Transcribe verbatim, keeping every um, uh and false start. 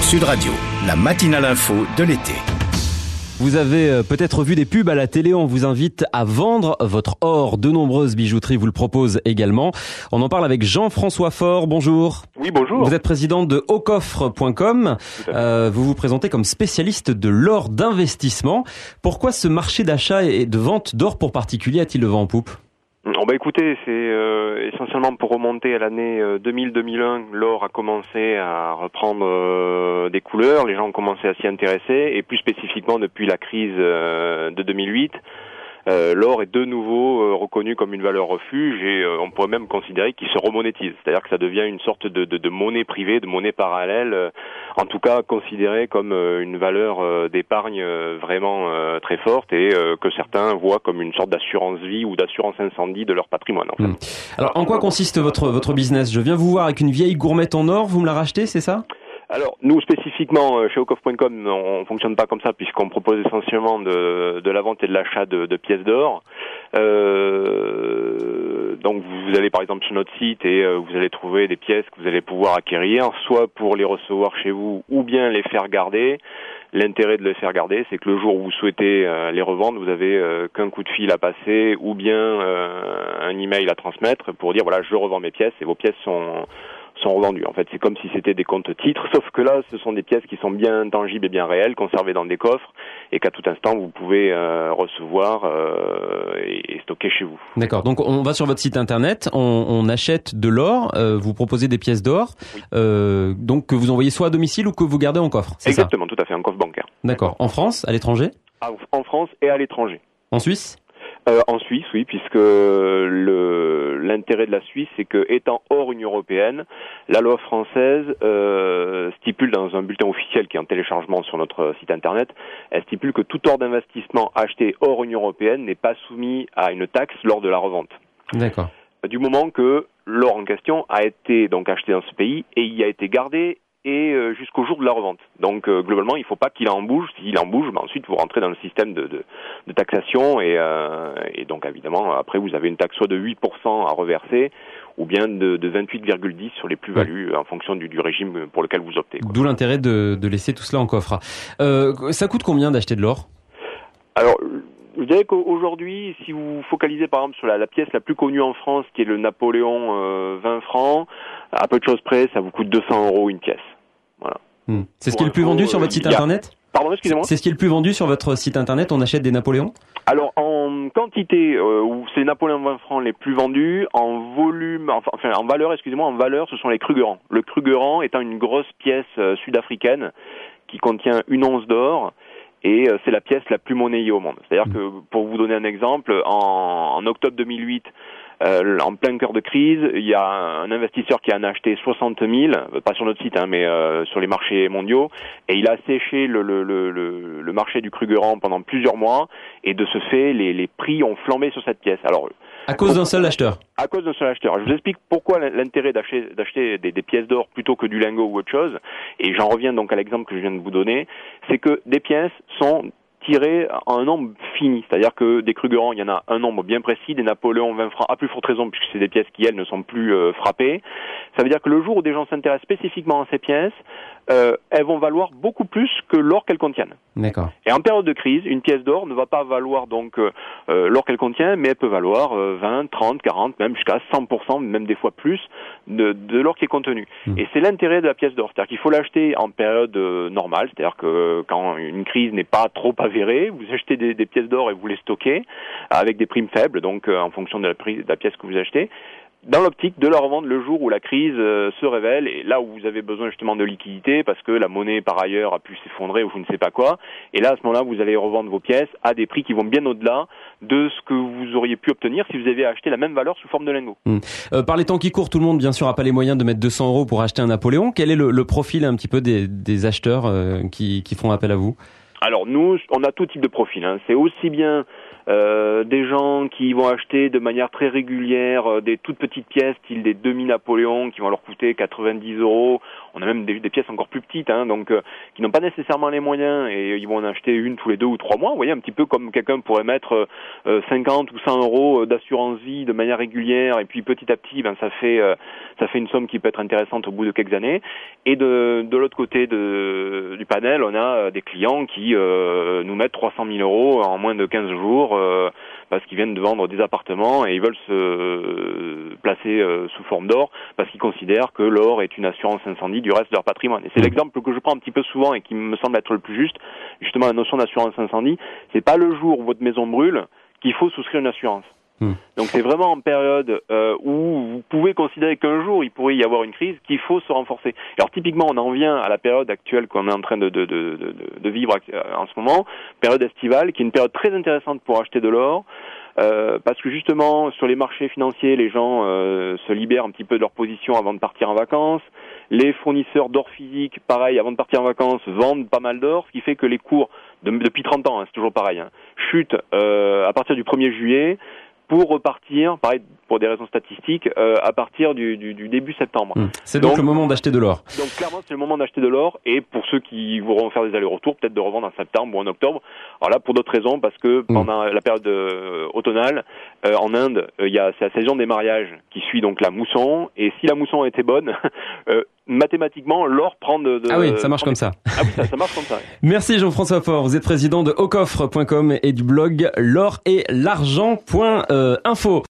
Sud Radio, la matinale info de l'été. Vous avez peut-être vu des pubs à la télé, on vous invite à vendre votre or. De nombreuses bijouteries vous le proposent également. On en parle avec Jean-François Faure, bonjour. Oui, bonjour. Vous êtes président de haut coffre point com. Euh, vous vous présentez comme spécialiste de l'or d'investissement. Pourquoi ce marché d'achat et de vente d'or pour particuliers a-t-il le vent en poupe ? Oh bah écoutez, c'est euh, essentiellement pour remonter à l'année euh, deux mille deux mille un, l'or a commencé à reprendre euh, des couleurs, les gens ont commencé à s'y intéresser, et plus spécifiquement depuis la crise euh, de deux mille huit, euh, l'or est de nouveau euh, reconnu comme une valeur refuge, et euh, on pourrait même considérer qu'il se remonétise, c'est-à-dire que ça devient une sorte de, de, de monnaie privée, de monnaie parallèle, euh, en tout cas considérée comme euh, une valeur euh, d'épargne euh, vraiment euh, très forte, et euh, que certains voient comme une sorte d'assurance vie ou d'assurance incendie de leur patrimoine. En fait. Mmh. Alors en quoi consiste votre, votre business ? Je viens vous voir avec une vieille gourmette en or, vous me la rachetez, c'est ça ? Alors, nous, spécifiquement, chez haut coffre point com, on fonctionne pas comme ça, puisqu'on propose essentiellement de, de la vente et de l'achat de, de pièces d'or. Euh, donc, vous allez, par exemple, sur notre site et euh, vous allez trouver des pièces que vous allez pouvoir acquérir, soit pour les recevoir chez vous, ou bien les faire garder. L'intérêt de les faire garder, c'est que le jour où vous souhaitez euh, les revendre, vous avez euh, qu'un coup de fil à passer, ou bien euh, un email à transmettre pour dire, voilà, je revends mes pièces, et vos pièces sont... sont revendus. En fait, c'est comme si c'était des comptes titres, sauf que là, ce sont des pièces qui sont bien tangibles et bien réelles, conservées dans des coffres, et qu'à tout instant, vous pouvez euh, recevoir euh, et, et stocker chez vous. D'accord. Donc, on va sur votre site internet, on, on achète de l'or, euh, vous proposez des pièces d'or, oui. euh, donc que vous envoyez soit à domicile ou que vous gardez en coffre, c'est Exactement, ça ? Tout à fait, en coffre bancaire. D'accord. En France, à l'étranger ? En France et à l'étranger. En Suisse ? Euh, en Suisse, oui, puisque le, l'intérêt de la Suisse, c'est que, étant hors Union européenne, la loi française euh, stipule dans un bulletin officiel qui est en téléchargement sur notre site internet, elle stipule que tout or d'investissement acheté hors Union européenne n'est pas soumis à une taxe lors de la revente. D'accord. Du moment que l'or en question a été donc acheté dans ce pays et y a été gardé et euh, jusqu'au jour de la revente. Donc euh, globalement, il ne faut pas qu'il en bouge. S'il en bouge, ben, ensuite vous rentrez dans le système de, de, de taxation et, euh, et donc évidemment après vous avez une taxe soit de huit pour cent à reverser ou bien de, de vingt-huit virgule dix sur les plus-values, ouais, en fonction du, du régime pour lequel vous optez, quoi. D'où l'intérêt de, de laisser tout cela en coffre. Euh, ça coûte combien d'acheter de l'or ? Alors, je dirais qu'aujourd'hui, si vous vous focalisez par exemple sur la, la pièce la plus connue en France, qui est le Napoléon euh, vingt francs, à peu de choses près, ça vous coûte deux cents euros une pièce. Voilà. Mmh. C'est ce qui est le plus vendu sur votre site internet ? Pardon, excusez-moi. C'est ce qui est le plus vendu sur votre site internet, on achète des Napoléons ? Alors, en quantité, euh, où c'est Napoléon vingt francs les plus vendus, en volume, enfin, enfin en valeur, excusez-moi, en valeur, ce sont les Krugerrands. Le Krugerrand étant une grosse pièce euh, sud-africaine qui contient une once d'or, et euh, c'est la pièce la plus monnayée au monde. C'est-à-dire que, pour vous donner un exemple, en, en octobre deux mille huit, Euh, en plein cœur de crise, il y a un investisseur qui en a acheté soixante mille, pas sur notre site, hein, mais euh, sur les marchés mondiaux, et il a séché le, le, le, le, le marché du Krugerrand pendant plusieurs mois, et de ce fait, les, les prix ont flambé sur cette pièce. Alors, à cause d'un seul acheteur. À cause d'un seul acheteur. Je vous explique pourquoi l'intérêt d'acheter, d'acheter des, des pièces d'or plutôt que du lingot ou autre chose, et j'en reviens donc à l'exemple que je viens de vous donner, c'est que des pièces sont tiré à un nombre fini, c'est-à-dire que des Krugerrands, il y en a un nombre bien précis, des Napoléons vingt francs, à plus forte raison, puisque c'est des pièces qui, elles, ne sont plus euh, frappées. Ça veut dire que le jour où des gens s'intéressent spécifiquement à ces pièces, euh, elles vont valoir beaucoup plus que l'or qu'elles contiennent. D'accord. Et en période de crise, une pièce d'or ne va pas valoir donc euh, l'or qu'elle contient, mais elle peut valoir euh, vingt, trente, quarante, même jusqu'à cent pour cent, même des fois plus, de, de l'or qui est contenu. Mmh. Et c'est l'intérêt de la pièce d'or, c'est-à-dire qu'il faut l'acheter en période euh, normale, c'est-à-dire que quand une crise n'est pas trop avérée, vous achetez des, des pièces d'or et vous les stockez avec des primes faibles, donc euh, en fonction de la, prix, de la pièce que vous achetez, dans l'optique de la revendre le jour où la crise euh, se révèle, et là où vous avez besoin justement de liquidité, parce que la monnaie par ailleurs a pu s'effondrer ou je ne sais pas quoi, et là à ce moment-là vous allez revendre vos pièces à des prix qui vont bien au-delà de ce que vous auriez pu obtenir si vous avez acheté la même valeur sous forme de lingot. Mmh. Euh, par les temps qui courent, tout le monde bien sûr n'a pas les moyens de mettre deux cents euros pour acheter un Napoléon. Quel est le, le profil un petit peu des, des acheteurs euh, qui, qui font appel à vous ? Alors nous, on a tout type de profil, hein. C'est aussi bien euh, des gens qui vont acheter de manière très régulière euh, des toutes petites pièces, style des demi-Napoléons, qui vont leur coûter quatre-vingt-dix euros. on a même des, des pièces encore plus petites, hein, donc euh, qui n'ont pas nécessairement les moyens et ils vont en acheter une tous les deux ou trois mois. Vous voyez, un petit peu comme quelqu'un pourrait mettre euh, cinquante ou cent euros d'assurance vie de manière régulière et puis petit à petit, ben ça fait euh, ça fait une somme qui peut être intéressante au bout de quelques années. Et de de l'autre côté de, du panel, on a des clients qui euh, nous mettent trois cent mille euros en moins de quinze jours euh, parce qu'ils viennent de vendre des appartements et ils veulent se placer euh, sous forme d'or parce qu'ils considèrent que l'or est une assurance incendie du reste de leur patrimoine. Et c'est l'exemple que je prends un petit peu souvent et qui me semble être le plus juste. Justement, la notion d'assurance incendie, c'est pas le jour où votre maison brûle qu'il faut souscrire une assurance. Mmh. Donc c'est vraiment en période euh, où vous pouvez considérer qu'un jour il pourrait y avoir une crise qu'il faut se renforcer. Alors typiquement on en vient à la période actuelle qu'on est en train de, de, de, de, de vivre en ce moment, période estivale, qui est une période très intéressante pour acheter de l'or. Euh, parce que justement sur les marchés financiers les gens euh, se libèrent un petit peu de leur position avant de partir en vacances. Les fournisseurs d'or physique, pareil, avant de partir en vacances, vendent pas mal d'or, ce qui fait que les cours de, depuis trente ans, hein, c'est toujours pareil, hein, chutent euh, à partir du premier juillet. Pour repartir, pareil pour des raisons statistiques, euh, à partir du, du, du début septembre. Mmh. C'est donc, donc le moment d'acheter de l'or. Donc clairement, c'est le moment d'acheter de l'or, et pour ceux qui voudront faire des allers-retours, peut-être de revendre en septembre ou en octobre. Alors là, pour d'autres raisons, parce que mmh. pendant la période euh, automnale, euh, en Inde, il euh, y a c'est la saison des mariages qui suit donc la mousson, et si la mousson était bonne, euh, mathématiquement, l'or prend de, de... Ah oui, ça marche comme ça. Ah oui, ça, ça marche comme ça. Merci Jean-François Faure, vous êtes président de au coffre point com et du blog l'or et l'argent point info.